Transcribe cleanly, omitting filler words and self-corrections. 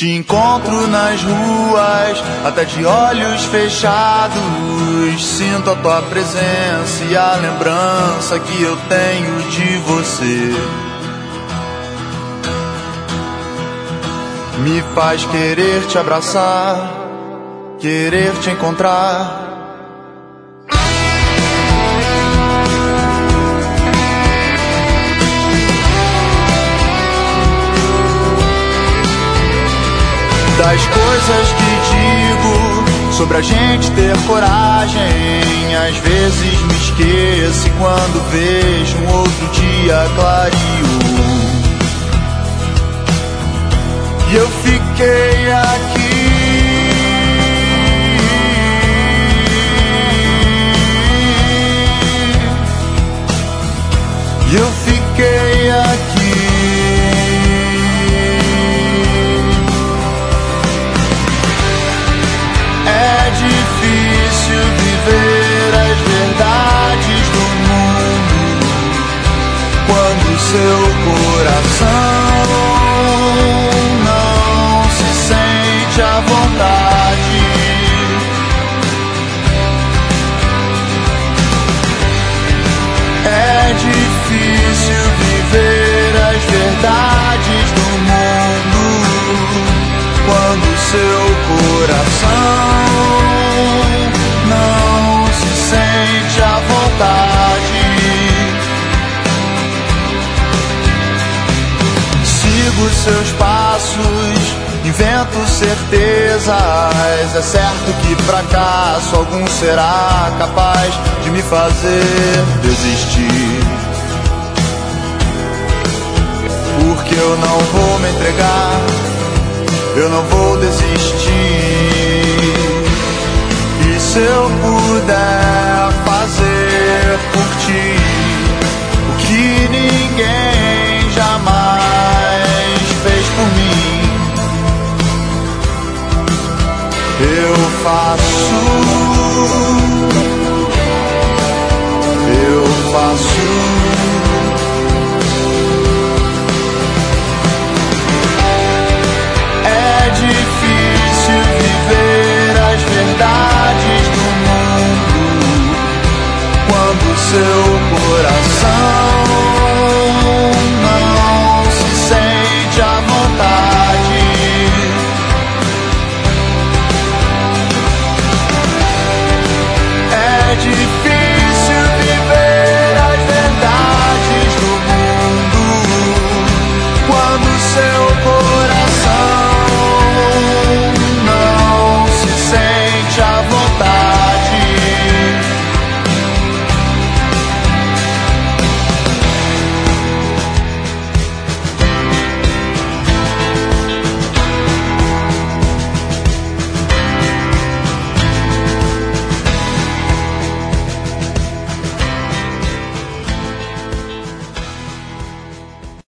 Te encontro nas ruas, até de olhos fechados. Sinto a tua presença e a lembrança que eu tenho de você. Me faz querer te abraçar, querer te encontrar. Das coisas que digo sobre a gente ter coragem, às vezes me esqueço e quando vejo um outro dia clareou. E eu fiquei aqui e eu fiquei aqui. É difícil viver as verdades do mundo quando seu coração não se sente à vontade. É difícil viver as verdades do mundo quando seu coração não se sente à vontade. Sigo seus passos, invento certezas. É certo que fracasso algum será capaz de me fazer desistir. Porque eu não vou me entregar, eu não vou desistir. E se eu puder fazer por ti o que ninguém jamais fez por mim, eu faço.